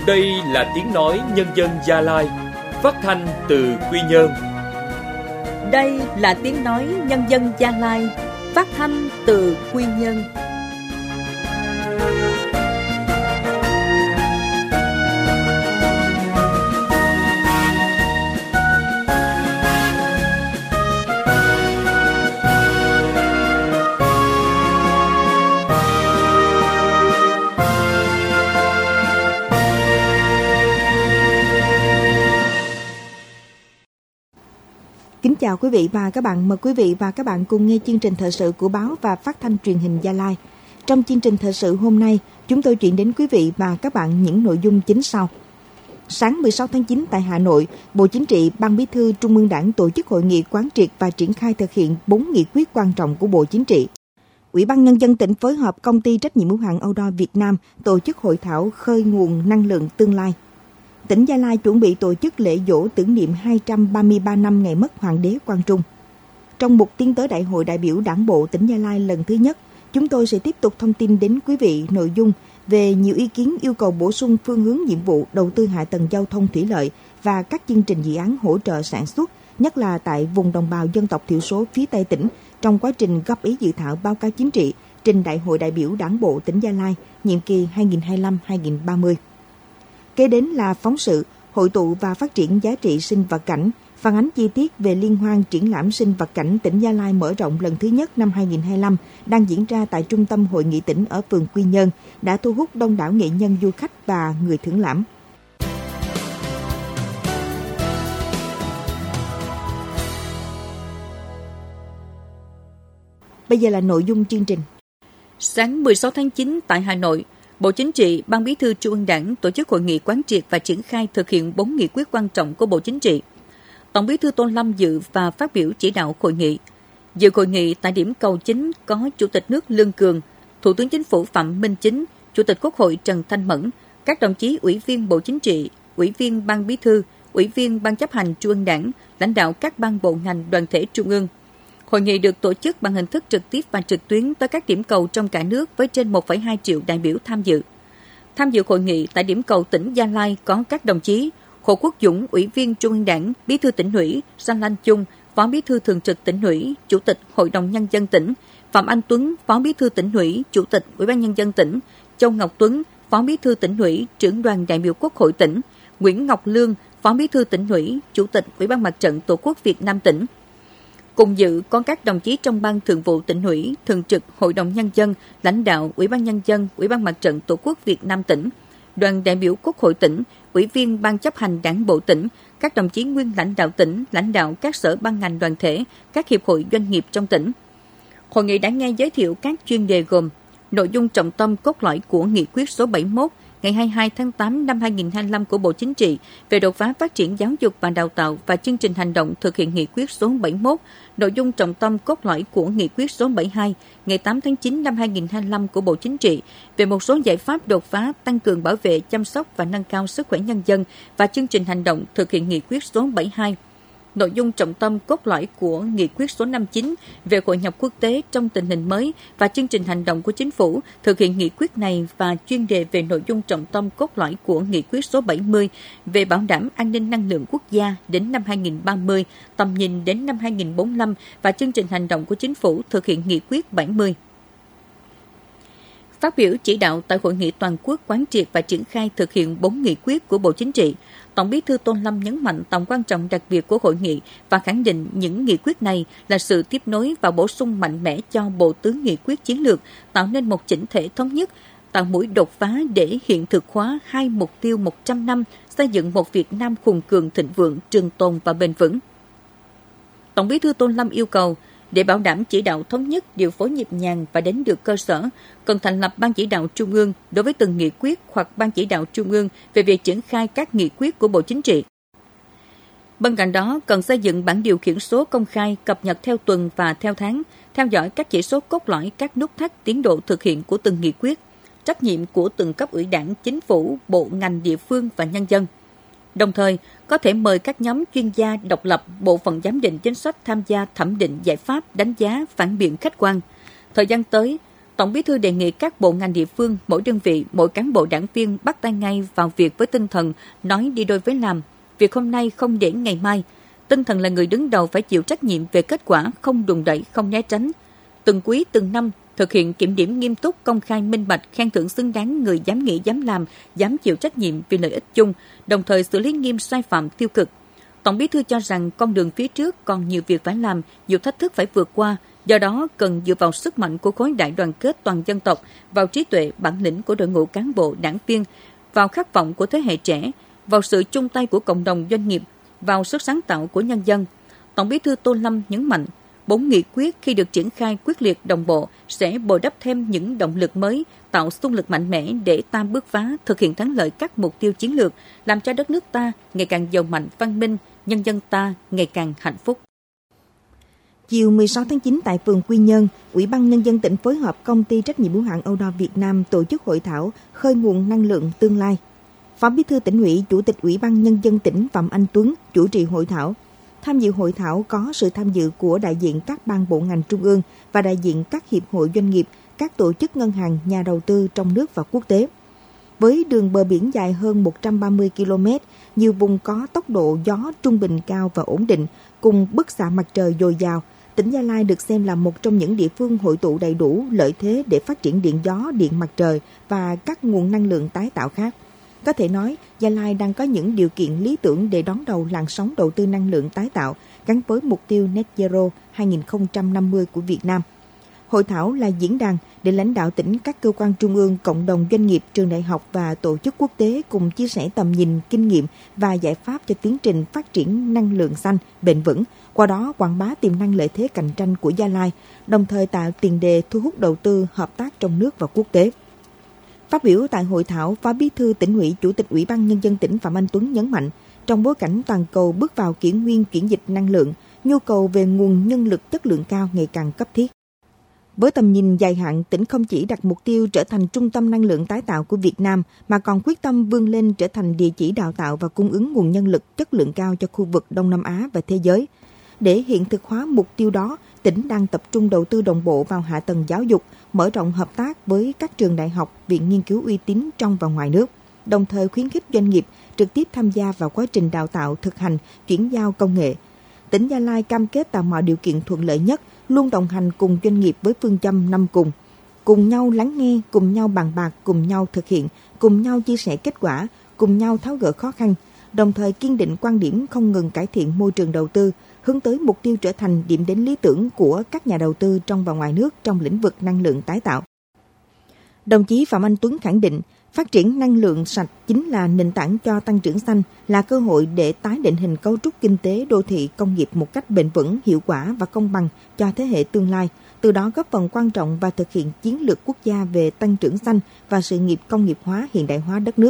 Đây là tiếng nói nhân dân Gia Lai, phát thanh từ Quy Nhơn. Đây là tiếng nói nhân dân Gia Lai, phát thanh từ Quy Nhơn. Kính chào quý vị và các bạn. Mời quý vị và các bạn cùng nghe chương trình thời sự của báo và phát thanh truyền hình Gia Lai. Trong chương trình thời sự hôm nay, chúng tôi chuyển đến quý vị và các bạn những nội dung chính sau. Sáng 16 tháng 9 tại Hà Nội, Bộ Chính trị, Ban Bí thư Trung ương Đảng tổ chức hội nghị quán triệt và triển khai thực hiện 4 nghị quyết quan trọng của Bộ Chính trị. Ủy ban Nhân dân tỉnh phối hợp Công ty trách nhiệm hữu hạn Âu Đo Việt Nam tổ chức hội thảo khơi nguồn năng lượng tương lai. Tỉnh Gia Lai chuẩn bị tổ chức lễ giỗ tưởng niệm 233 năm ngày mất Hoàng đế Quang Trung. Trong mục tiến tới Đại hội đại biểu Đảng bộ tỉnh Gia Lai lần thứ nhất, chúng tôi sẽ tiếp tục thông tin đến quý vị nội dung về nhiều ý kiến yêu cầu bổ sung phương hướng nhiệm vụ đầu tư hạ tầng giao thông thủy lợi và các chương trình dự án hỗ trợ sản xuất, nhất là tại vùng đồng bào dân tộc thiểu số phía Tây tỉnh trong quá trình góp ý dự thảo báo cáo chính trị trình Đại hội đại biểu Đảng bộ tỉnh Gia Lai nhiệm kỳ 2025-2030. Kế đến là phóng sự hội tụ và phát triển giá trị sinh vật cảnh, phản ánh chi tiết về liên hoan triển lãm sinh vật cảnh tỉnh Gia Lai mở rộng lần thứ nhất năm 2025 đang diễn ra tại Trung tâm Hội nghị tỉnh ở phường Quy Nhơn, đã thu hút đông đảo nghệ nhân, du khách và người thưởng lãm. Bây giờ là nội dung chương trình. Sáng 16 tháng 9 tại Hà Nội, Bộ Chính trị, Ban Bí thư Trung ương Đảng tổ chức hội nghị quán triệt và triển khai thực hiện 4 nghị quyết quan trọng của Bộ Chính trị. Tổng Bí thư Tôn Lâm dự và phát biểu chỉ đạo hội nghị. Dự hội nghị tại điểm cầu chính có Chủ tịch nước Lương Cường, Thủ tướng Chính phủ Phạm Minh Chính, Chủ tịch Quốc hội Trần Thanh Mẫn, các đồng chí Ủy viên Bộ Chính trị, Ủy viên Ban Bí thư, Ủy viên Ban chấp hành Trung ương Đảng, lãnh đạo các ban bộ ngành đoàn thể trung ương. Hội nghị được tổ chức bằng hình thức trực tiếp và trực tuyến tới các điểm cầu trong cả nước với trên 1,2 triệu đại biểu tham dự. Tham dự hội nghị tại điểm cầu tỉnh Gia Lai có các đồng chí Hồ Quốc Dũng, Ủy viên Trung ương Đảng, Bí thư tỉnh ủy, Danh Lanh Chung, Phó Bí thư thường trực tỉnh ủy, Chủ tịch Hội đồng Nhân dân tỉnh, Phạm Anh Tuấn, Phó Bí thư tỉnh ủy, Chủ tịch Ủy ban Nhân dân tỉnh, Châu Ngọc Tuấn, Phó Bí thư tỉnh ủy, Trưởng đoàn đại biểu Quốc hội tỉnh, Nguyễn Ngọc Lương, Phó Bí thư tỉnh ủy, Chủ tịch Ủy ban Mặt trận Tổ quốc Việt Nam tỉnh. Cùng dự có các đồng chí trong Ban Thường vụ Tỉnh ủy, Thường trực Hội đồng Nhân dân, lãnh đạo Ủy ban Nhân dân, Ủy ban Mặt trận Tổ quốc Việt Nam tỉnh, đoàn đại biểu Quốc hội tỉnh, Ủy viên Ban chấp hành Đảng bộ tỉnh, các đồng chí nguyên lãnh đạo tỉnh, lãnh đạo các sở ban ngành đoàn thể, các hiệp hội doanh nghiệp trong tỉnh. Hội nghị đã nghe giới thiệu các chuyên đề gồm nội dung trọng tâm cốt lõi của Nghị quyết số 71 ngày 22 tháng 8 năm 2025 của Bộ Chính trị về đột phá phát triển giáo dục và đào tạo và chương trình hành động thực hiện Nghị quyết số 71, nội dung trọng tâm cốt lõi của Nghị quyết số 72 ngày 8 tháng 9 năm 2025 của Bộ Chính trị về một số giải pháp đột phá tăng cường bảo vệ, chăm sóc và nâng cao sức khỏe nhân dân và chương trình hành động thực hiện Nghị quyết số 72. Nội dung trọng tâm cốt lõi của Nghị quyết số 59 về hội nhập quốc tế trong tình hình mới và chương trình hành động của Chính phủ thực hiện nghị quyết này và chuyên đề về nội dung trọng tâm cốt lõi của Nghị quyết số 70 về bảo đảm an ninh năng lượng quốc gia đến năm 2030, tầm nhìn đến năm 2045 và chương trình hành động của Chính phủ thực hiện Nghị quyết 70. Phát biểu chỉ đạo tại hội nghị toàn quốc quán triệt và triển khai thực hiện 4 nghị quyết của Bộ Chính trị, Tổng Bí thư Tôn Lâm nhấn mạnh tầm quan trọng đặc biệt của hội nghị và khẳng định những nghị quyết này là sự tiếp nối và bổ sung mạnh mẽ cho bộ tứ nghị quyết chiến lược, tạo nên một chỉnh thể thống nhất, tạo mũi đột phá để hiện thực hóa 2 mục tiêu 100 năm xây dựng một Việt Nam hùng cường, thịnh vượng, trường tồn và bền vững. Tổng Bí thư Tôn Lâm yêu cầu, để bảo đảm chỉ đạo thống nhất, điều phối nhịp nhàng và đến được cơ sở, cần thành lập Ban chỉ đạo Trung ương đối với từng nghị quyết hoặc Ban chỉ đạo Trung ương về việc triển khai các nghị quyết của Bộ Chính trị. Bên cạnh đó, cần xây dựng bảng điều khiển số công khai, cập nhật theo tuần và theo tháng, theo dõi các chỉ số cốt lõi, các nút thắt tiến độ thực hiện của từng nghị quyết, trách nhiệm của từng cấp ủy Đảng, Chính phủ, bộ ngành địa phương và nhân dân. Đồng thời, có thể mời các nhóm chuyên gia độc lập, bộ phận giám định chính sách tham gia thẩm định giải pháp, đánh giá, phản biện khách quan. Thời gian tới, Tổng Bí thư đề nghị các bộ ngành địa phương, mỗi đơn vị, mỗi cán bộ đảng viên bắt tay ngay vào việc với tinh thần nói đi đôi với làm. Việc hôm nay không để ngày mai. Tinh thần là người đứng đầu phải chịu trách nhiệm về kết quả, không đùn đẩy, không né tránh. Từng quý, từng năm, thực hiện kiểm điểm nghiêm túc, công khai, minh bạch, khen thưởng xứng đáng người dám nghĩ, dám làm, dám chịu trách nhiệm vì lợi ích chung, đồng thời xử lý nghiêm sai phạm tiêu cực. Tổng Bí thư cho rằng con đường phía trước còn nhiều việc phải làm, nhiều thách thức phải vượt qua. Do đó, cần dựa vào sức mạnh của khối đại đoàn kết toàn dân tộc, vào trí tuệ, bản lĩnh của đội ngũ cán bộ, đảng viên, vào khát vọng của thế hệ trẻ, vào sự chung tay của cộng đồng doanh nghiệp, vào sức sáng tạo của nhân dân. Tổng Bí thư Tô Lâm nhấn mạnh, 4 nghị quyết khi được triển khai quyết liệt đồng bộ sẽ bồi đắp thêm những động lực mới, tạo xung lực mạnh mẽ để ta bứt phá thực hiện thắng lợi các mục tiêu chiến lược, làm cho đất nước ta ngày càng giàu mạnh, văn minh, nhân dân ta ngày càng hạnh phúc. Chiều 16 tháng 9 tại phường Quy Nhơn, Ủy ban Nhân dân tỉnh phối hợp Công ty trách nhiệm hữu hạn Âu Đo Việt Nam tổ chức hội thảo khơi nguồn năng lượng tương lai. Phó Bí thư Tỉnh ủy, Chủ tịch Ủy ban Nhân dân tỉnh Phạm Anh Tuấn chủ trì hội thảo. Tham dự hội thảo có sự tham dự của đại diện các ban bộ ngành trung ương và đại diện các hiệp hội doanh nghiệp, các tổ chức ngân hàng, nhà đầu tư trong nước và quốc tế. Với đường bờ biển dài hơn 130 km, nhiều vùng có tốc độ gió trung bình cao và ổn định, cùng bức xạ mặt trời dồi dào, tỉnh Gia Lai được xem là một trong những địa phương hội tụ đầy đủ lợi thế để phát triển điện gió, điện mặt trời và các nguồn năng lượng tái tạo khác. Có thể nói, Gia Lai đang có những điều kiện lý tưởng để đón đầu làn sóng đầu tư năng lượng tái tạo gắn với mục tiêu Net Zero 2050 của Việt Nam. Hội thảo là diễn đàn để lãnh đạo tỉnh, các cơ quan trung ương, cộng đồng doanh nghiệp, trường đại học và tổ chức quốc tế cùng chia sẻ tầm nhìn, kinh nghiệm và giải pháp cho tiến trình phát triển năng lượng xanh, bền vững, qua đó quảng bá tiềm năng lợi thế cạnh tranh của Gia Lai, đồng thời tạo tiền đề thu hút đầu tư, hợp tác trong nước và quốc tế. Phát biểu tại hội thảo, Phó Bí thư Tỉnh ủy, Chủ tịch Ủy ban Nhân dân tỉnh Phạm Anh Tuấn nhấn mạnh, trong bối cảnh toàn cầu bước vào kỷ nguyên chuyển dịch năng lượng, nhu cầu về nguồn nhân lực chất lượng cao ngày càng cấp thiết. Với tầm nhìn dài hạn, tỉnh không chỉ đặt mục tiêu trở thành trung tâm năng lượng tái tạo của Việt Nam, mà còn quyết tâm vươn lên trở thành địa chỉ đào tạo và cung ứng nguồn nhân lực chất lượng cao cho khu vực Đông Nam Á và thế giới. Để hiện thực hóa mục tiêu đó, tỉnh đang tập trung đầu tư đồng bộ vào hạ tầng giáo dục, mở rộng hợp tác với các trường đại học, viện nghiên cứu uy tín trong và ngoài nước, đồng thời khuyến khích doanh nghiệp trực tiếp tham gia vào quá trình đào tạo, thực hành, chuyển giao công nghệ. Tỉnh Gia Lai cam kết tạo mọi điều kiện thuận lợi nhất, luôn đồng hành cùng doanh nghiệp với phương châm 5 cùng nhau lắng nghe, cùng nhau bàn bạc, cùng nhau thực hiện, cùng nhau chia sẻ kết quả, cùng nhau tháo gỡ khó khăn, đồng thời kiên định quan điểm không ngừng cải thiện môi trường đầu tư, hướng tới mục tiêu trở thành điểm đến lý tưởng của các nhà đầu tư trong và ngoài nước trong lĩnh vực năng lượng tái tạo. Đồng chí Phạm Anh Tuấn khẳng định, phát triển năng lượng sạch chính là nền tảng cho tăng trưởng xanh, là cơ hội để tái định hình cấu trúc kinh tế đô thị công nghiệp một cách bền vững, hiệu quả và công bằng cho thế hệ tương lai, từ đó góp phần quan trọng và thực hiện chiến lược quốc gia về tăng trưởng xanh và sự nghiệp công nghiệp hóa, hiện đại hóa đất nước.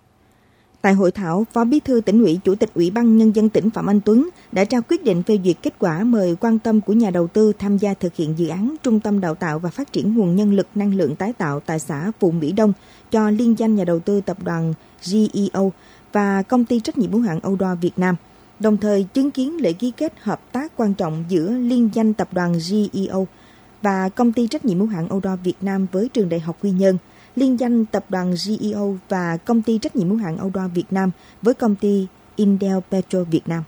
Tại hội thảo, Phó Bí thư Tỉnh ủy, Chủ tịch Ủy ban Nhân dân tỉnh Phạm Anh Tuấn đã trao quyết định phê duyệt kết quả mời quan tâm của nhà đầu tư tham gia thực hiện dự án Trung tâm Đào tạo và Phát triển nguồn nhân lực năng lượng tái tạo tại xã Phù Mỹ Đông cho liên danh nhà đầu tư tập đoàn GEO và Công ty trách nhiệm hữu hạn Âu Đo Việt Nam, đồng thời chứng kiến lễ ký kết hợp tác quan trọng giữa liên danh tập đoàn GEO và Công ty trách nhiệm hữu hạn Âu Đo Việt Nam với trường Đại học Quy Nhơn, liên danh tập đoàn GEO và Công ty trách nhiệm hữu hạn Âu Đo Việt Nam với công ty Indel Petro Việt Nam.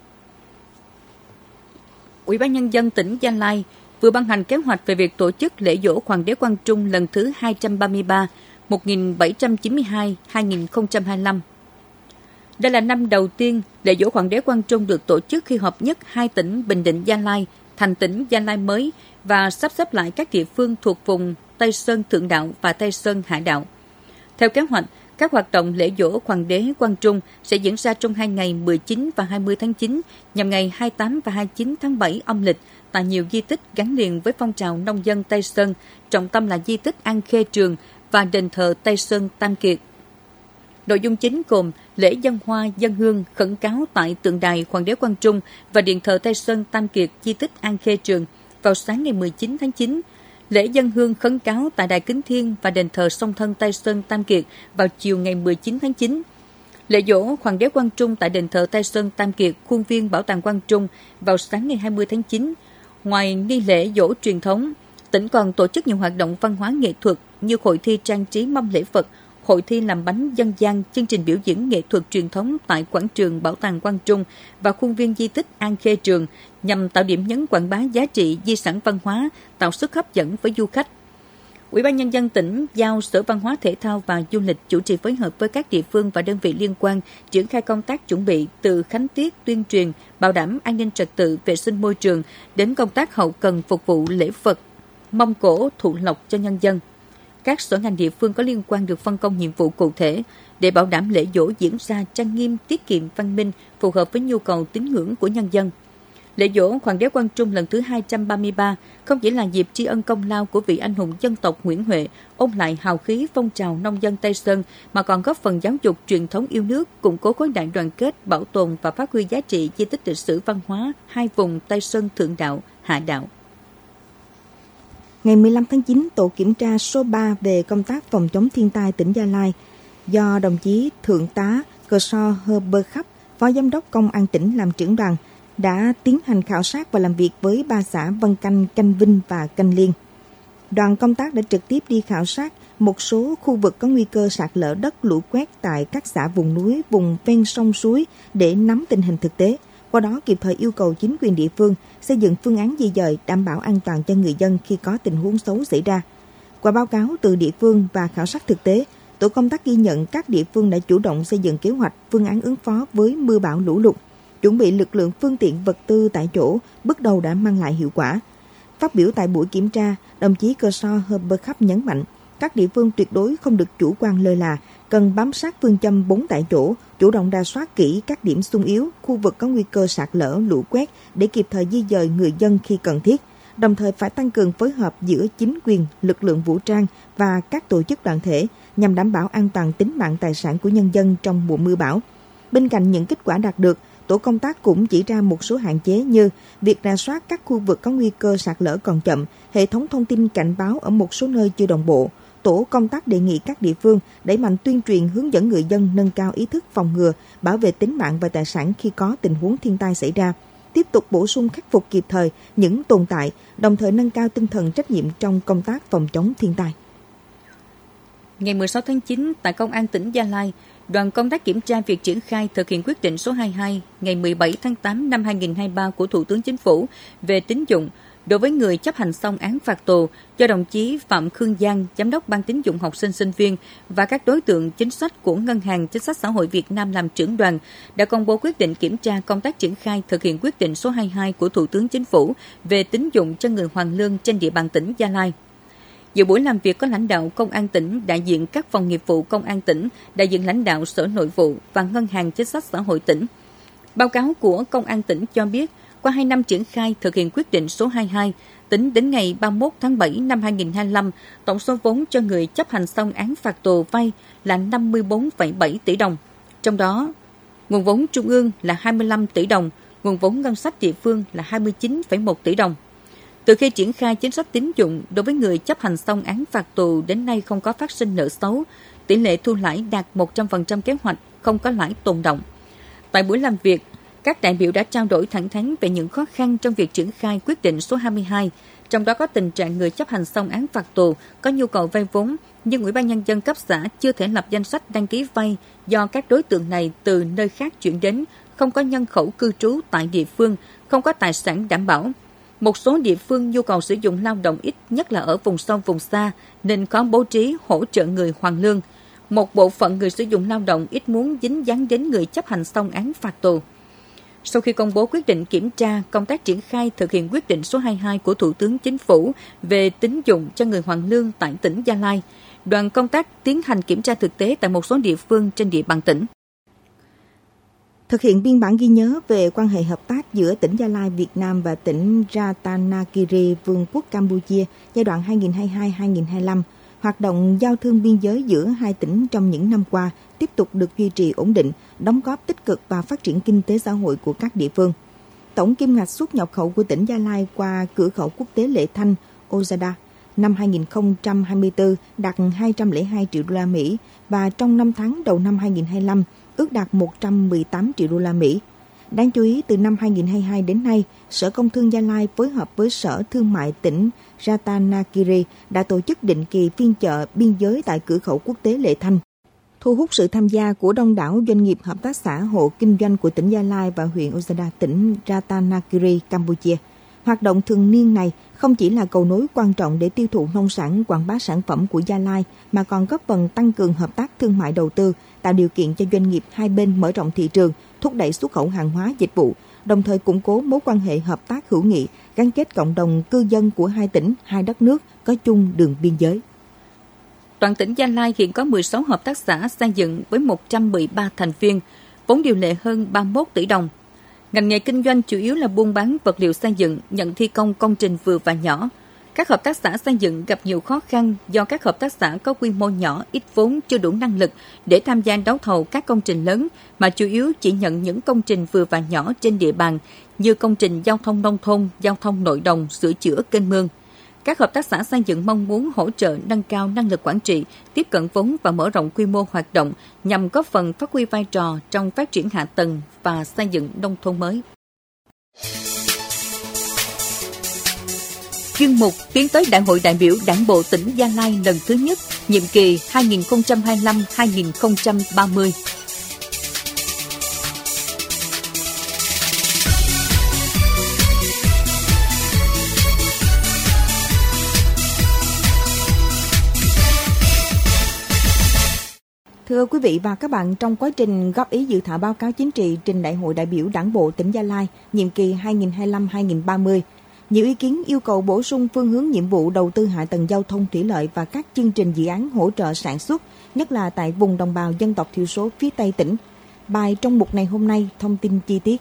Ủy ban Nhân dân tỉnh Gia Lai vừa ban hành kế hoạch về việc tổ chức lễ giỗ Hoàng đế Quang Trung lần thứ 233, 1792-2025. Đây là năm đầu tiên lễ giỗ Hoàng đế Quang Trung được tổ chức khi hợp nhất hai tỉnh Bình Định, Gia Lai thành tỉnh Gia Lai mới và sắp xếp lại các địa phương thuộc vùng Tây Sơn Thượng Đạo và Tây Sơn Hạ Đạo. Theo kế hoạch, các hoạt động lễ giỗ Hoàng đế Quang Trung sẽ diễn ra trong 2 ngày 19 và 20 tháng 9, nhằm ngày 28 và 29 tháng 7 âm lịch tại nhiều di tích gắn liền với phong trào nông dân Tây Sơn, trọng tâm là di tích An Khê Trường và đền thờ Tây Sơn Tam Kiệt. Nội dung chính gồm lễ dâng hoa, dâng hương, khẩn cáo tại tượng đài Hoàng đế Quang Trung và điện thờ Tây Sơn Tam Kiệt, di tích An Khê Trường vào sáng ngày 19 tháng 9, lễ dâng hương khấn cáo tại đài Kính Thiên và đền thờ song thân Tây Sơn Tam Kiệt vào chiều ngày 19 tháng 9. Lễ giỗ Hoàng đế Quang Trung tại đền thờ Tây Sơn Tam Kiệt, khuôn viên Bảo tàng Quang Trung vào sáng ngày 20 tháng 9. Ngoài nghi lễ giỗ truyền thống, Tỉnh còn tổ chức nhiều hoạt động văn hóa nghệ thuật như hội thi trang trí mâm lễ Phật, hội thi làm bánh dân gian, chương trình biểu diễn nghệ thuật truyền thống tại quảng trường Bảo tàng Quang Trung và khuôn viên di tích An Khê Trường nhằm tạo điểm nhấn quảng bá giá trị di sản văn hóa, tạo sức hấp dẫn với du khách. Ủy ban Nhân dân tỉnh giao Sở Văn hóa Thể thao và Du lịch chủ trì phối hợp với các địa phương và đơn vị liên quan triển khai công tác chuẩn bị từ khánh tiết tuyên truyền, bảo đảm an ninh trật tự, vệ sinh môi trường đến công tác hậu cần phục vụ lễ Phật, mâm cỗ thụ lộc cho nhân dân. Các sở ngành địa phương có liên quan được phân công nhiệm vụ cụ thể để bảo đảm lễ dỗ diễn ra trang nghiêm, tiết kiệm, văn minh, phù hợp với nhu cầu tín ngưỡng của nhân dân. Lễ dỗ Hoàng đế Quang Trung lần thứ 233 không chỉ là dịp tri ân công lao của vị anh hùng dân tộc Nguyễn Huệ, ôn lại hào khí phong trào nông dân Tây Sơn, mà còn góp phần giáo dục truyền thống yêu nước, củng cố khối đại đoàn kết, bảo tồn và phát huy giá trị di tích lịch sử văn hóa hai vùng Tây Sơn Thượng Đạo, Hạ Đạo. Ngày 15 tháng 9, tổ kiểm tra số 3 về công tác phòng chống thiên tai tỉnh Gia Lai do đồng chí Thượng tá Cờ So Hơ Bơ Khắp, Phó Giám đốc Công an tỉnh làm trưởng đoàn, đã tiến hành khảo sát và làm việc với 3 xã Vân Canh, Canh Vinh và Canh Liên. Đoàn công tác đã trực tiếp đi khảo sát một số khu vực có nguy cơ sạt lở đất, lũ quét tại các xã vùng núi, vùng ven sông suối để nắm tình hình thực tế. Qua đó kịp thời yêu cầu chính quyền địa phương xây dựng phương án di dời đảm bảo an toàn cho người dân khi có tình huống xấu xảy ra. Qua báo cáo từ địa phương và khảo sát thực tế, tổ công tác ghi nhận các địa phương đã chủ động xây dựng kế hoạch, phương án ứng phó với mưa bão lũ lụt, chuẩn bị lực lượng, phương tiện, vật tư tại chỗ, bước đầu đã mang lại hiệu quả. Phát biểu tại buổi kiểm tra, đồng chí Cơ So Hơ Bơ Khắp nhấn mạnh, các địa phương tuyệt đối không được chủ quan lơ là, cần bám sát phương châm 4 tại chỗ, chủ động rà soát kỹ các điểm xung yếu, khu vực có nguy cơ sạt lở, lũ quét để kịp thời di dời người dân khi cần thiết. Đồng thời phải tăng cường phối hợp giữa chính quyền, lực lượng vũ trang và các tổ chức đoàn thể nhằm đảm bảo an toàn tính mạng tài sản của nhân dân trong mùa mưa bão. Bên cạnh những kết quả đạt được, tổ công tác cũng chỉ ra một số hạn chế như việc rà soát các khu vực có nguy cơ sạt lở còn chậm, hệ thống thông tin cảnh báo ở một số nơi chưa đồng bộ. Tổ công tác đề nghị các địa phương đẩy mạnh tuyên truyền, hướng dẫn người dân nâng cao ý thức phòng ngừa, bảo vệ tính mạng và tài sản khi có tình huống thiên tai xảy ra, tiếp tục bổ sung khắc phục kịp thời những tồn tại, đồng thời nâng cao tinh thần trách nhiệm trong công tác phòng chống thiên tai. Ngày 16 tháng 9, tại Công an tỉnh Gia Lai, đoàn công tác kiểm tra việc triển khai thực hiện quyết định số 22 ngày 17 tháng 8 năm 2023 của Thủ tướng Chính phủ về tín dụng đối với người chấp hành xong án phạt tù do đồng chí Phạm Khương Giang, Giám đốc Ban tín dụng học sinh sinh viên và các đối tượng chính sách của Ngân hàng Chính sách Xã hội Việt Nam làm trưởng đoàn, đã công bố quyết định kiểm tra công tác triển khai thực hiện quyết định số 22 của Thủ tướng Chính phủ về tín dụng cho người hoàn lương trên địa bàn tỉnh Gia Lai. Dự buổi làm việc có lãnh đạo Công an tỉnh, đại diện các phòng nghiệp vụ Công an tỉnh, đại diện lãnh đạo Sở Nội vụ và Ngân hàng Chính sách Xã hội tỉnh. Báo cáo của Công an tỉnh cho biết, qua 2 năm triển khai thực hiện quyết định số 22, tính đến ngày 31 tháng 7 năm 2025, tổng số vốn cho người chấp hành xong án phạt tù vay là 54,7 tỷ đồng. Trong đó, nguồn vốn trung ương là 25 tỷ đồng, nguồn vốn ngân sách địa phương là 29,1 tỷ đồng. Từ khi triển khai chính sách tín dụng đối với người chấp hành xong án phạt tù đến nay không có phát sinh nợ xấu, tỷ lệ thu lãi đạt 100% kế hoạch, không có lãi tồn đọng. Tại buổi làm việc, các đại biểu đã trao đổi thẳng thắn về những khó khăn trong việc triển khai quyết định số 22, trong đó có tình trạng người chấp hành xong án phạt tù có nhu cầu vay vốn, nhưng Ủy ban Nhân dân cấp xã chưa thể lập danh sách đăng ký vay do các đối tượng này từ nơi khác chuyển đến, không có nhân khẩu cư trú tại địa phương, không có tài sản đảm bảo. Một số địa phương nhu cầu sử dụng lao động ít, nhất là ở vùng sâu vùng xa, nên có bố trí hỗ trợ người hoàn lương. Một bộ phận người sử dụng lao động ít muốn dính dáng đến người chấp hành xong án phạt tù. Sau khi công bố quyết định kiểm tra công tác triển khai thực hiện quyết định số 22 của Thủ tướng Chính phủ về tín dụng cho người hoàn lương tại tỉnh Gia Lai, đoàn công tác tiến hành kiểm tra thực tế tại một số địa phương trên địa bàn tỉnh. Thực hiện biên bản ghi nhớ về quan hệ hợp tác giữa tỉnh Gia Lai Việt Nam và tỉnh Ratanakiri Vương quốc Campuchia giai đoạn 2022-2025, hoạt động giao thương biên giới giữa hai tỉnh trong những năm qua tiếp tục được duy trì ổn định, đóng góp tích cực vào phát triển kinh tế xã hội của các địa phương. Tổng kim ngạch xuất nhập khẩu của tỉnh Gia Lai qua cửa khẩu quốc tế Lệ Thanh, Ozada năm 2024 đạt 202 triệu đô la Mỹ và trong 5 tháng đầu năm 2025 ước đạt 118 triệu đô la Mỹ. Đáng chú ý, từ năm 2022 đến nay, Sở Công Thương Gia Lai phối hợp với Sở Thương mại tỉnh Ratanakiri đã tổ chức định kỳ phiên chợ biên giới tại cửa khẩu quốc tế Lệ Thanh, thu hút sự tham gia của đông đảo doanh nghiệp, hợp tác xã, hộ kinh doanh của tỉnh Gia Lai và huyện Ozada, tỉnh Ratanakiri, Campuchia. Hoạt động thường niên này không chỉ là cầu nối quan trọng để tiêu thụ nông sản, quảng bá sản phẩm của Gia Lai, mà còn góp phần tăng cường hợp tác thương mại đầu tư, tạo điều kiện cho doanh nghiệp hai bên mở rộng thị trường, thúc đẩy xuất khẩu hàng hóa dịch vụ, đồng thời củng cố mối quan hệ hợp tác hữu nghị, gắn kết cộng đồng cư dân của hai tỉnh, hai đất nước có chung đường biên giới. Toàn tỉnh Gia Lai hiện có 16 hợp tác xã xây dựng với 113 thành viên, vốn điều lệ hơn 31 tỷ đồng. Ngành nghề kinh doanh chủ yếu là buôn bán vật liệu xây dựng, nhận thi công công trình vừa và nhỏ. Các hợp tác xã xây dựng gặp nhiều khó khăn do các hợp tác xã có quy mô nhỏ, ít vốn, chưa đủ năng lực để tham gia đấu thầu các công trình lớn, mà chủ yếu chỉ nhận những công trình vừa và nhỏ trên địa bàn như công trình giao thông nông thôn, giao thông nội đồng, sửa chữa kênh mương. Các hợp tác xã xây dựng mong muốn hỗ trợ nâng cao năng lực quản trị, tiếp cận vốn và mở rộng quy mô hoạt động nhằm góp phần phát huy vai trò trong phát triển hạ tầng và xây dựng nông thôn mới. Chuyên mục tiến tới Đại hội đại biểu Đảng bộ tỉnh Gia Lai lần thứ nhất, nhiệm kỳ 2025-2030. Thưa quý vị và các bạn, trong quá trình góp ý dự thảo báo cáo chính trị trình Đại hội đại biểu Đảng bộ tỉnh Gia Lai, nhiệm kỳ 2025-2030, nhiều ý kiến yêu cầu bổ sung phương hướng nhiệm vụ đầu tư hạ tầng giao thông thủy lợi và các chương trình dự án hỗ trợ sản xuất, nhất là tại vùng đồng bào dân tộc thiểu số phía Tây tỉnh. Bài trong mục này hôm nay thông tin chi tiết.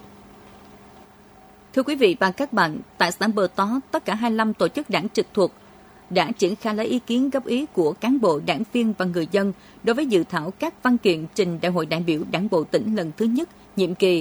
Thưa quý vị và các bạn, tại xã Bờ Tó, tất cả 25 tổ chức đảng trực thuộc đã triển khai lấy ý kiến góp ý của cán bộ, đảng viên và người dân đối với dự thảo các văn kiện trình Đại hội đại biểu Đảng bộ tỉnh lần thứ nhất, nhiệm kỳ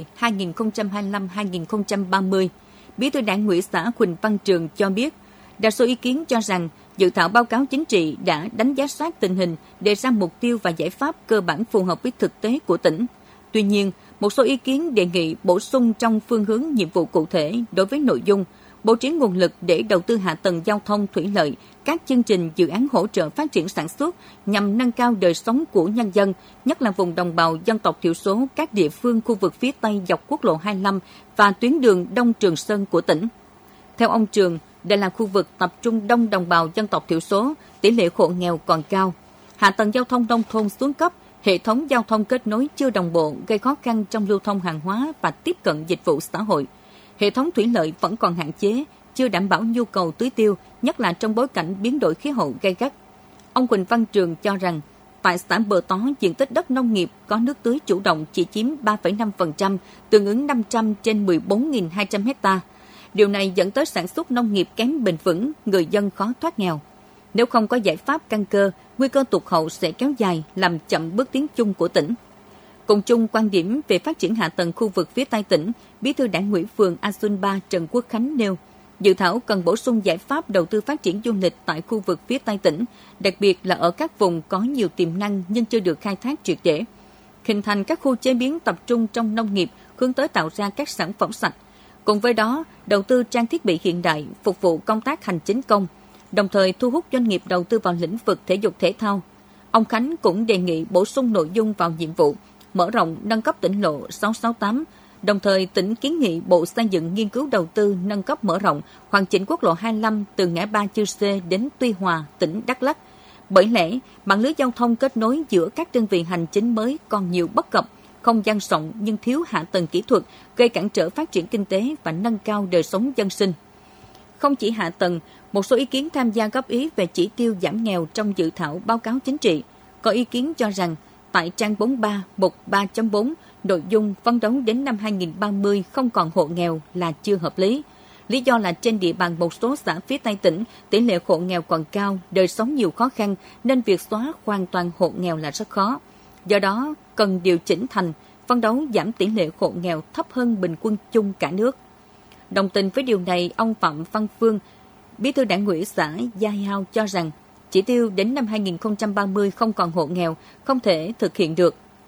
2025-2030. Bí thư Đảng ủy xã Huỳnh Văn Trường cho biết, đa số ý kiến cho rằng dự thảo báo cáo chính trị đã đánh giá sát tình hình, đề ra mục tiêu và giải pháp cơ bản phù hợp với thực tế của tỉnh. Tuy nhiên, một số ý kiến đề nghị bổ sung trong phương hướng nhiệm vụ cụ thể đối với nội dung bố trí nguồn lực để đầu tư hạ tầng giao thông thủy lợi, các chương trình dự án hỗ trợ phát triển sản xuất nhằm nâng cao đời sống của nhân dân, nhất là vùng đồng bào dân tộc thiểu số các địa phương khu vực phía Tây dọc quốc lộ 25 và tuyến đường Đông Trường Sơn của tỉnh. Theo ông Trường, đây là khu vực tập trung đông đồng bào dân tộc thiểu số, tỷ lệ hộ nghèo còn cao. Hạ tầng giao thông nông thôn xuống cấp, hệ thống giao thông kết nối chưa đồng bộ gây khó khăn trong lưu thông hàng hóa và tiếp cận dịch vụ xã hội. Hệ thống thủy lợi vẫn còn hạn chế, chưa đảm bảo nhu cầu tưới tiêu, nhất là trong bối cảnh biến đổi khí hậu gay gắt. Ông Huỳnh Văn Trường cho rằng, tại xã Bờ Tó, diện tích đất nông nghiệp có nước tưới chủ động chỉ chiếm 3,5%, tương ứng 500 trên 14.200 hectare. Điều này dẫn tới sản xuất nông nghiệp kém bền vững, người dân khó thoát nghèo. Nếu không có giải pháp căn cơ, nguy cơ tụt hậu sẽ kéo dài, làm chậm bước tiến chung của tỉnh. Cùng chung quan điểm về phát triển hạ tầng khu vực phía Tây tỉnh, Bí thư Đảng ủy phường A Xuân Ba Trần Quốc Khánh nêu, dự thảo cần bổ sung giải pháp đầu tư phát triển du lịch tại khu vực phía Tây tỉnh, đặc biệt là ở các vùng có nhiều tiềm năng nhưng chưa được khai thác triệt để. Hình thành các khu chế biến tập trung trong nông nghiệp hướng tới tạo ra các sản phẩm sạch. Cùng với đó, đầu tư trang thiết bị hiện đại phục vụ công tác hành chính công, đồng thời thu hút doanh nghiệp đầu tư vào lĩnh vực thể dục thể thao. Ông Khánh cũng đề nghị bổ sung nội dung vào nhiệm vụ mở rộng nâng cấp tỉnh lộ 668, đồng thời tỉnh kiến nghị Bộ Xây dựng nghiên cứu đầu tư nâng cấp mở rộng, hoàn chỉnh quốc lộ 25 từ ngã ba Chư Sê đến Tuy Hòa, tỉnh Đắk Lắk. Bởi lẽ, mạng lưới giao thông kết nối giữa các đơn vị hành chính mới còn nhiều bất cập, không gian rộng nhưng thiếu hạ tầng kỹ thuật, gây cản trở phát triển kinh tế và nâng cao đời sống dân sinh. Không chỉ hạ tầng, một số ý kiến tham gia góp ý về chỉ tiêu giảm nghèo trong dự thảo báo cáo chính trị. Có ý kiến cho rằng, tại trang 43, mục 3.4, nội dung phấn đấu đến năm 2030 không còn hộ nghèo là chưa hợp lý. Lý do là trên địa bàn một số xã phía Tây tỉnh, tỷ lệ hộ nghèo còn cao, đời sống nhiều khó khăn, nên việc xóa hoàn toàn hộ nghèo là rất khó. Do đó, cần điều chỉnh thành, phấn đấu giảm tỷ lệ hộ nghèo thấp hơn bình quân chung cả nước. Đồng tình với điều này, ông Phạm Văn Phương, Bí thư Đảng ủy xã Gia Hao cho rằng, chỉ tiêu đến năm 2030 không còn hộ nghèo, không thể thực hiện được.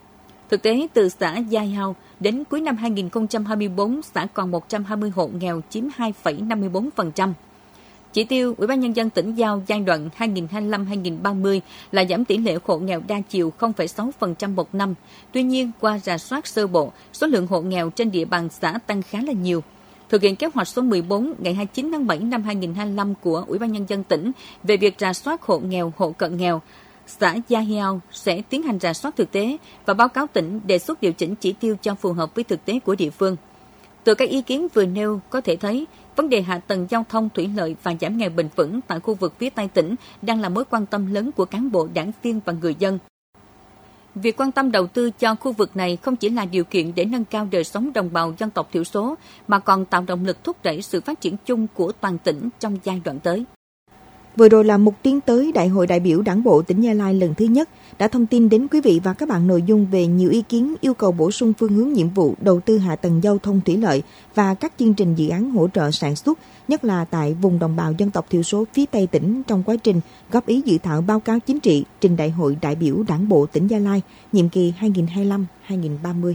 Thực tế, từ xã Gia Hao đến cuối năm 2024, xã còn 120 hộ nghèo chiếm 2,54%. Chỉ tiêu Ủy ban Nhân dân tỉnh giao giai đoạn 2025-2030 là giảm tỷ lệ hộ nghèo đa chiều 0,6% một năm. Tuy nhiên, qua rà soát sơ bộ, số lượng hộ nghèo trên địa bàn xã tăng khá là nhiều. Thực hiện kế hoạch số 14 ngày 29 tháng 7 năm 2025 của Ủy ban Nhân dân tỉnh về việc rà soát hộ nghèo, hộ cận nghèo, xã Gia Hiao sẽ tiến hành rà soát thực tế và báo cáo tỉnh đề xuất điều chỉnh chỉ tiêu cho phù hợp với thực tế của địa phương. Từ các ý kiến vừa nêu có thể thấy, vấn đề hạ tầng giao thông, thủy lợi và giảm nghèo bền vững tại khu vực phía Tây tỉnh đang là mối quan tâm lớn của cán bộ, đảng viên và người dân. Việc quan tâm đầu tư cho khu vực này không chỉ là điều kiện để nâng cao đời sống đồng bào dân tộc thiểu số, mà còn tạo động lực thúc đẩy sự phát triển chung của toàn tỉnh trong giai đoạn tới. Vừa rồi là mục tiến tới Đại hội đại biểu Đảng bộ tỉnh Gia Lai lần thứ nhất đã thông tin đến quý vị và các bạn nội dung về nhiều ý kiến yêu cầu bổ sung phương hướng nhiệm vụ đầu tư hạ tầng giao thông thủy lợi và các chương trình dự án hỗ trợ sản xuất, nhất là tại vùng đồng bào dân tộc thiểu số phía Tây tỉnh trong quá trình góp ý dự thảo báo cáo chính trị trình Đại hội đại biểu Đảng bộ tỉnh Gia Lai nhiệm kỳ 2025-2030.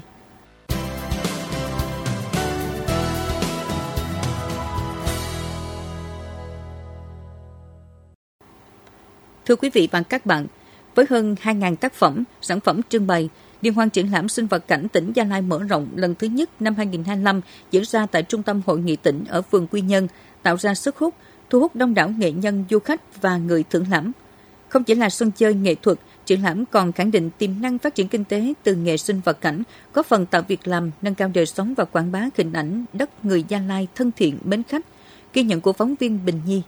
Thưa quý vị và các bạn, với hơn 2.000 tác phẩm, sản phẩm trưng bày, Liên hoan triển lãm sinh vật cảnh tỉnh Gia Lai mở rộng lần thứ nhất năm 2025 diễn ra tại Trung tâm Hội nghị tỉnh ở phường Quy Nhơn, tạo ra sức hút, thu hút đông đảo nghệ nhân, du khách và người thưởng lãm. Không chỉ là sân chơi nghệ thuật, triển lãm còn khẳng định tiềm năng phát triển kinh tế từ nghề sinh vật cảnh, góp phần tạo việc làm, nâng cao đời sống và quảng bá hình ảnh đất người Gia Lai thân thiện, mến khách. Ghi nhận của phóng viên Bình Nhi.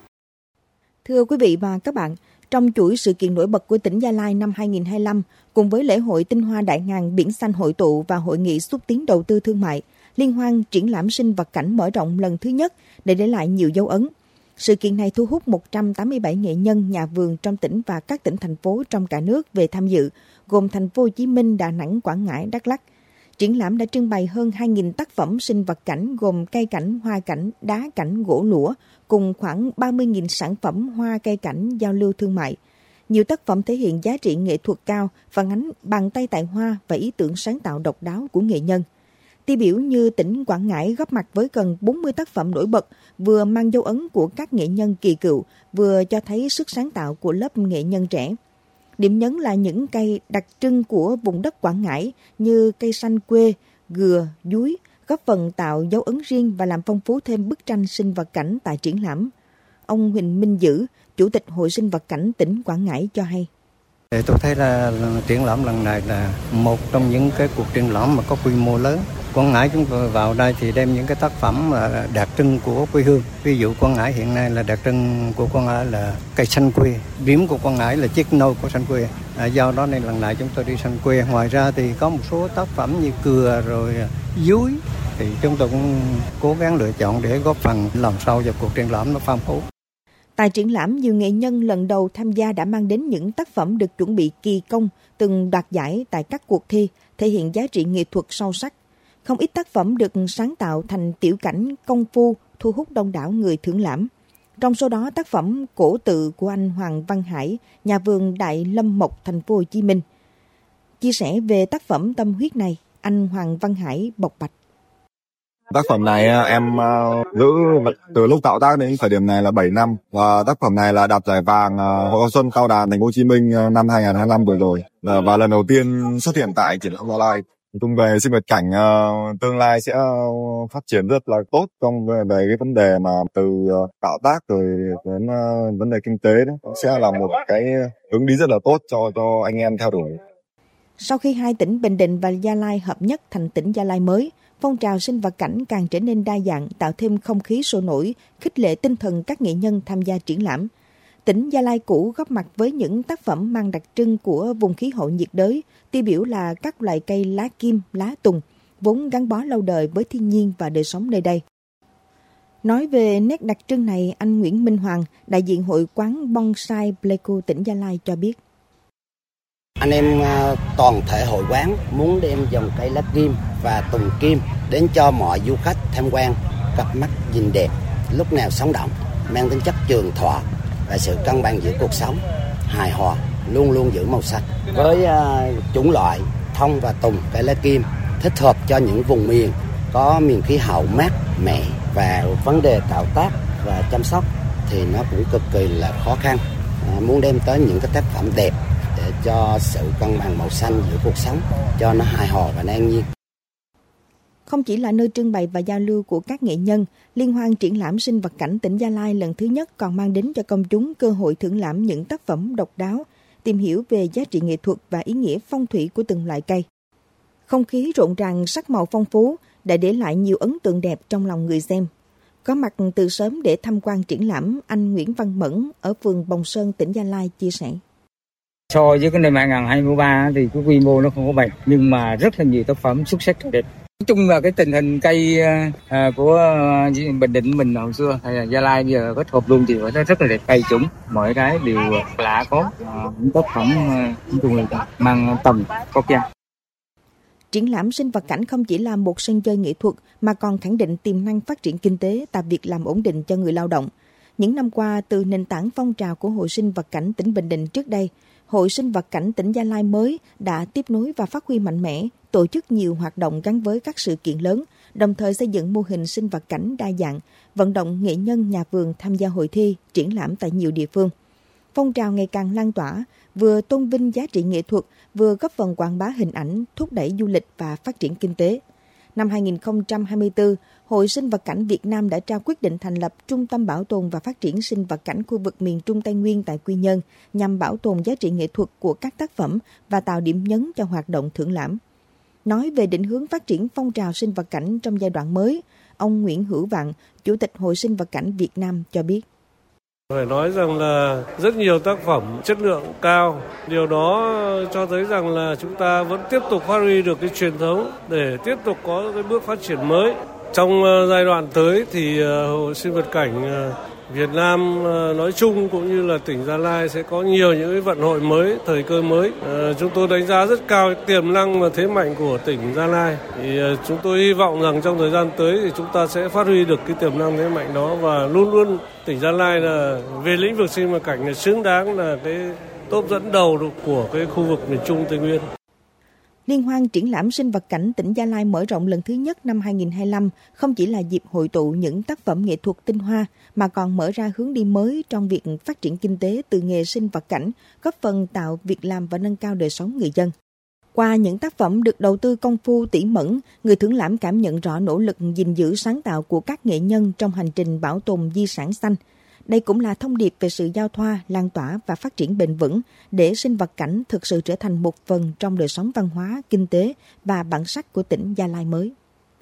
Thưa quý vị và các bạn, trong chuỗi sự kiện nổi bật của tỉnh Gia Lai năm 2025, cùng với lễ hội Tinh Hoa Đại Ngàn Biển Xanh hội tụ và hội nghị xúc tiến đầu tư thương mại, Liên hoan triển lãm sinh vật cảnh mở rộng lần thứ nhất để lại nhiều dấu ấn. Sự kiện này thu hút 187 nghệ nhân, nhà vườn trong tỉnh và các tỉnh thành phố trong cả nước về tham dự, gồm thành phố Hồ Chí Minh, Đà Nẵng, Quảng Ngãi, Đắk Lắk. Triển lãm đã trưng bày hơn 2.000 tác phẩm sinh vật cảnh gồm cây cảnh, hoa cảnh, đá cảnh, gỗ lũa, cùng khoảng 30.000 sản phẩm hoa cây cảnh giao lưu thương mại. Nhiều tác phẩm thể hiện giá trị nghệ thuật cao, phản ánh bàn tay tài hoa và ý tưởng sáng tạo độc đáo của nghệ nhân. Tiêu biểu như tỉnh Quảng Ngãi góp mặt với gần 40 tác phẩm nổi bật, vừa mang dấu ấn của các nghệ nhân kỳ cựu, vừa cho thấy sức sáng tạo của lớp nghệ nhân trẻ. Điểm nhấn là những cây đặc trưng của vùng đất Quảng Ngãi như cây xanh quê, gừa, dúi, góp phần tạo dấu ấn riêng và làm phong phú thêm bức tranh sinh vật cảnh tại triển lãm. Ông Huỳnh Minh Dữ, Chủ tịch Hội Sinh vật cảnh tỉnh Quảng Ngãi cho hay. Tôi thấy là triển lãm lần này là một trong những cái cuộc triển lãm mà có quy mô lớn. Quảng Ngãi chúng tôi vào đây thì đem những cái tác phẩm là đặc trưng của quê hương. Ví dụ Quảng Ngãi hiện nay là đặc trưng của Quảng Ngãi là cây xanh quê. Điểm của Quảng Ngãi là chiếc nâu của xanh quê. Do đó nên lần này chúng tôi đi xanh quê. Ngoài ra thì có một số tác phẩm như cừa rồi dúi thì chúng tôi cũng cố gắng lựa chọn để góp phần làm sao cho cuộc triển lãm nó phong phú. Tại triển lãm, nhiều nghệ nhân lần đầu tham gia đã mang đến những tác phẩm được chuẩn bị kỳ công, từng đoạt giải tại các cuộc thi, thể hiện giá trị nghệ thuật sâu sắc. Không ít tác phẩm được sáng tạo thành tiểu cảnh công phu, thu hút đông đảo người thưởng lãm. Trong số đó, tác phẩm Cổ Tự của anh Hoàng Văn Hải, nhà vườn Đại Lâm Mộc, thành phố Hồ Chí Minh. Chia sẻ về tác phẩm tâm huyết này, anh Hoàng Văn Hải bộc bạch. Tác phẩm này em giữ từ lúc tạo tác đến thời điểm này là 7 năm, và tác phẩm này là đạt giải vàng Hội Hoa Xuân Tao Đàn thành phố Hồ Chí Minh năm 2025 vừa rồi, và lần đầu tiên xuất hiện tại triển lãm Gia Lai. Tung về sinh vật cảnh tương lai sẽ phát triển rất là tốt trong về cái vấn đề mà từ tạo tác rồi đến vấn đề kinh tế đó, sẽ là một cái hướng đi rất là tốt cho anh em theo đuổi. Sau khi hai tỉnh Bình Định và Gia Lai hợp nhất thành tỉnh Gia Lai mới, phong trào sinh vật cảnh càng trở nên đa dạng, tạo thêm không khí sôi nổi, khích lệ tinh thần các nghệ nhân tham gia triển lãm. Tỉnh Gia Lai cũ góp mặt với những tác phẩm mang đặc trưng của vùng khí hậu nhiệt đới, tiêu biểu là các loại cây lá kim, lá tùng, vốn gắn bó lâu đời với thiên nhiên và đời sống nơi đây. Nói về nét đặc trưng này, anh Nguyễn Minh Hoàng, đại diện Hội quán Bonsai Pleiku tỉnh Gia Lai cho biết. Anh em toàn thể hội quán muốn đem dòng cây lá kim và tùng kim đến cho mọi du khách tham quan, cặp mắt nhìn đẹp, lúc nào sống động, mang tính chất trường thọ và sự cân bằng giữa cuộc sống, hài hòa, luôn luôn giữ màu xanh. Với chủng loại thông và tùng cây lá kim, thích hợp cho những vùng miền có miền khí hậu mát mẻ, và vấn đề tạo tác và chăm sóc thì nó cũng cực kỳ là khó khăn. Muốn đem tới những cái tác phẩm đẹp để cho sự cân bằng màu xanh giữa cuộc sống cho nó hài hòa và an nhiên. Không chỉ là nơi trưng bày và giao lưu của các nghệ nhân, Liên hoan triển lãm sinh vật cảnh tỉnh Gia Lai lần thứ nhất còn mang đến cho công chúng cơ hội thưởng lãm những tác phẩm độc đáo, tìm hiểu về giá trị nghệ thuật và ý nghĩa phong thủy của từng loại cây. Không khí rộn ràng, sắc màu phong phú đã để lại nhiều ấn tượng đẹp trong lòng người xem. Có mặt từ sớm để tham quan triển lãm, anh Nguyễn Văn Mẫn ở phường Bồng Sơn, tỉnh Gia Lai chia sẻ. So với cái năm 2023 thì cái quy mô nó không có bằng, nhưng mà rất là nhiều tác phẩm xuất sắc đẹp. Nói chung là cái tình hình cây của Bình Định mình hồi xưa hay là Gia Lai bây giờ kết hợp luôn thì nó rất là đẹp, cây chủng mọi cái đều lạ có, những tác phẩm nói chung là mang tầm quốc gia. Triển lãm sinh vật cảnh không chỉ là một sân chơi nghệ thuật mà còn khẳng định tiềm năng phát triển kinh tế, tạo việc làm ổn định cho người lao động. Những năm qua, từ nền tảng phong trào của Hội sinh vật cảnh tỉnh Bình Định trước đây, Hội sinh vật cảnh tỉnh Gia Lai mới đã tiếp nối và phát huy mạnh mẽ, tổ chức nhiều hoạt động gắn với các sự kiện lớn, đồng thời xây dựng mô hình sinh vật cảnh đa dạng, vận động nghệ nhân nhà vườn tham gia hội thi, triển lãm tại nhiều địa phương. Phong trào ngày càng lan tỏa, vừa tôn vinh giá trị nghệ thuật, vừa góp phần quảng bá hình ảnh, thúc đẩy du lịch và phát triển kinh tế. Năm 2024, Hội sinh vật cảnh Việt Nam đã trao quyết định thành lập Trung tâm Bảo tồn và Phát triển sinh vật cảnh khu vực miền Trung Tây Nguyên tại Quy Nhơn nhằm bảo tồn giá trị nghệ thuật của các tác phẩm và tạo điểm nhấn cho hoạt động thưởng lãm. Nói về định hướng phát triển phong trào sinh vật cảnh trong giai đoạn mới, ông Nguyễn Hữu Vạn, Chủ tịch Hội sinh vật cảnh Việt Nam cho biết. Phải nói rằng là rất nhiều tác phẩm chất lượng cao. Điều đó cho thấy rằng là chúng ta vẫn tiếp tục phát huy được cái truyền thống để tiếp tục có cái bước phát triển mới. Trong giai đoạn tới thì Hội sinh vật cảnh Việt Nam nói chung cũng như là tỉnh Gia Lai sẽ có nhiều những cái vận hội mới, thời cơ mới. Chúng tôi đánh giá rất cao tiềm năng và thế mạnh của tỉnh Gia Lai. Thì chúng tôi hy vọng rằng trong thời gian tới thì chúng ta sẽ phát huy được cái tiềm năng thế mạnh đó và luôn luôn tỉnh Gia Lai là về lĩnh vực sinh vật cảnh là xứng đáng là cái top dẫn đầu của cái khu vực miền Trung Tây Nguyên. Liên hoan triển lãm sinh vật cảnh tỉnh Gia Lai mở rộng lần thứ nhất năm 2025 không chỉ là dịp hội tụ những tác phẩm nghệ thuật tinh hoa mà còn mở ra hướng đi mới trong việc phát triển kinh tế từ nghề sinh vật cảnh, góp phần tạo việc làm và nâng cao đời sống người dân. Qua những tác phẩm được đầu tư công phu tỉ mẩn, người thưởng lãm cảm nhận rõ nỗ lực gìn giữ sáng tạo của các nghệ nhân trong hành trình bảo tồn di sản xanh. Đây cũng là thông điệp về sự giao thoa, lan tỏa và phát triển bền vững để sinh vật cảnh thực sự trở thành một phần trong đời sống văn hóa, kinh tế và bản sắc của tỉnh Gia Lai mới.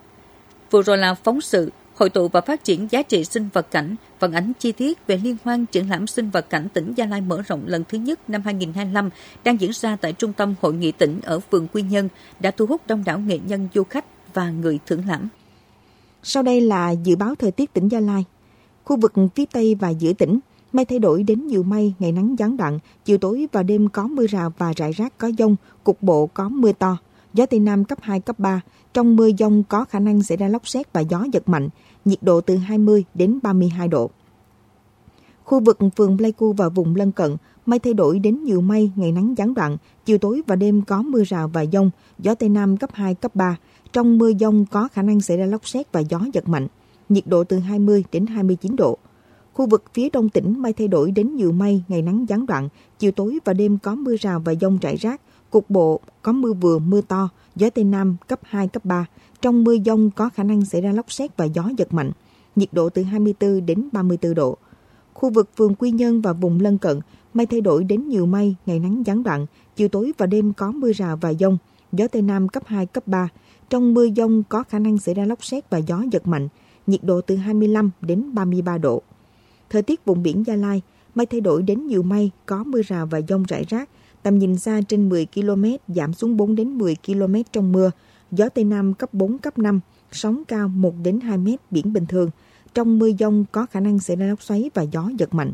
Vừa rồi là phóng sự hội tụ và phát triển giá trị sinh vật cảnh, phản ánh chi tiết về liên hoan triển lãm sinh vật cảnh tỉnh Gia Lai mở rộng lần thứ nhất năm 2025 đang diễn ra tại Trung tâm Hội nghị tỉnh ở phường Quy Nhơn, đã thu hút đông đảo nghệ nhân, du khách và người thưởng lãm. Sau đây là dự báo thời tiết tỉnh Gia Lai. Khu vực phía Tây và giữa tỉnh, mây thay đổi đến nhiều mây, ngày nắng gián đoạn, chiều tối và đêm có mưa rào và rải rác có dông, cục bộ có mưa to, gió Tây Nam cấp 2, cấp 3. Trong mưa dông có khả năng xảy ra lốc sét và gió giật mạnh, nhiệt độ từ 20 đến 32 độ. Khu vực phường Pleiku và vùng lân cận, mây thay đổi đến nhiều mây, ngày nắng gián đoạn, chiều tối và đêm có mưa rào và dông, gió Tây Nam cấp 2, cấp 3. Trong mưa dông có khả năng xảy ra lốc sét và gió giật mạnh, nhiệt độ từ 20 đến 29 độ. Khu vực phía đông tỉnh mây thay đổi đến nhiều mây, ngày nắng gián đoạn, chiều tối và đêm có mưa rào và dông rải rác, cục bộ có mưa vừa mưa to, gió Tây Nam cấp 2, cấp 3. Trong mưa dông có khả năng xảy ra lốc sét và gió giật mạnh, nhiệt độ từ 24 đến 34 độ. Khu vực phường Quy Nhơn và vùng lân cận, mây thay đổi đến nhiều mây, ngày nắng gián đoạn, chiều tối và đêm có mưa rào và dông, gió Tây Nam cấp 2, cấp 3. Trong mưa dông có khả năng xảy ra lốc sét và gió giật mạnh, nhiệt độ từ 25 đến 33 độ. Thời tiết vùng biển Gia Lai, mây thay đổi đến nhiều mây, có mưa rào và dông rải rác, tầm nhìn xa trên 10 km, giảm xuống 4 đến 10 km trong mưa, gió Tây Nam cấp 4, cấp 5, sóng cao 1 đến 2 mét, biển bình thường. Trong mưa dông có khả năng xảy ra lốc xoáy và gió giật mạnh.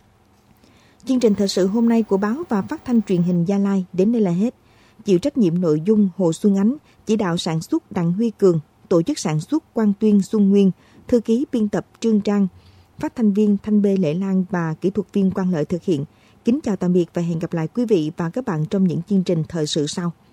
Chương trình thời sự hôm nay của báo và phát thanh truyền hình Gia Lai đến đây là hết. Chịu trách nhiệm nội dung Hồ Xuân Ánh, chỉ đạo sản xuất Đặng Huy Cường, tổ chức sản xuất Quang Tuyên Xuân Nguyên, thư ký biên tập Trương Trang, phát thanh viên Thanh Bê Lệ Lan và kỹ thuật viên Quang Lợi thực hiện. Kính chào tạm biệt và hẹn gặp lại quý vị và các bạn trong những chương trình thời sự sau.